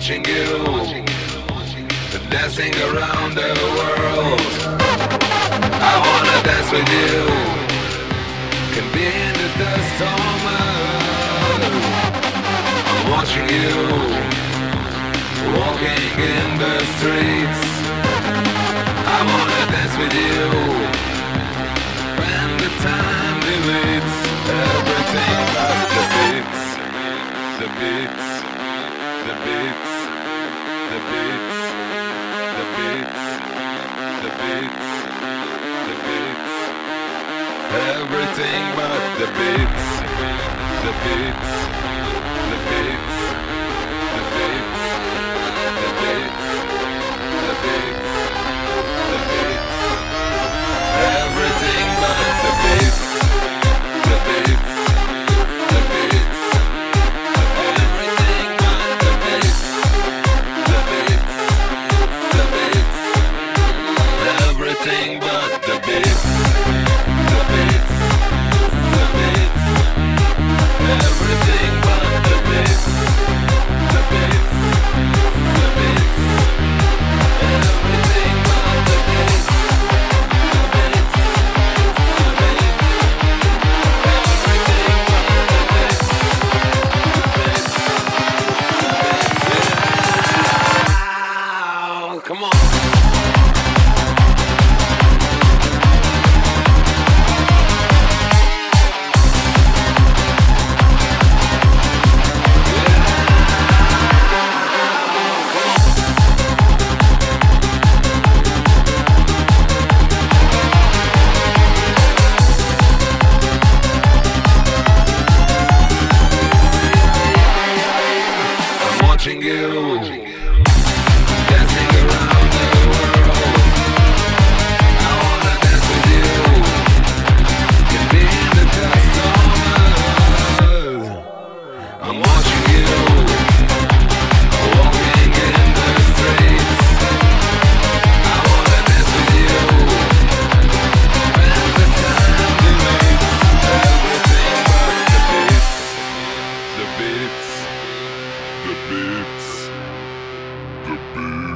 watching you dancing around the world. I wanna dance with you, can be in the dust summer. I'm watching you walking in the streets. I wanna dance with you when the time deletes everything but the beats, the beats, the beats, the beats, the beats, the beats, the beats, everything but the beats, the beats, the beats, the beats, the beats, the beats, the beats, everything but the beats, the beats, the beats, everything but the beats, the beats, the beats, everything but the beats, the beats, the beats, everything but the beats, the beats, the beats, everything but the beats, the beats, the beats, everything but the beats, the beats. Come on. I'm watching you dancing around the world. I wanna dance with you, can be in the dust summer. I'm watching you walking in the streets. I wanna dance with you when the time deletes everything but the beats, the beats, the beats, the beats.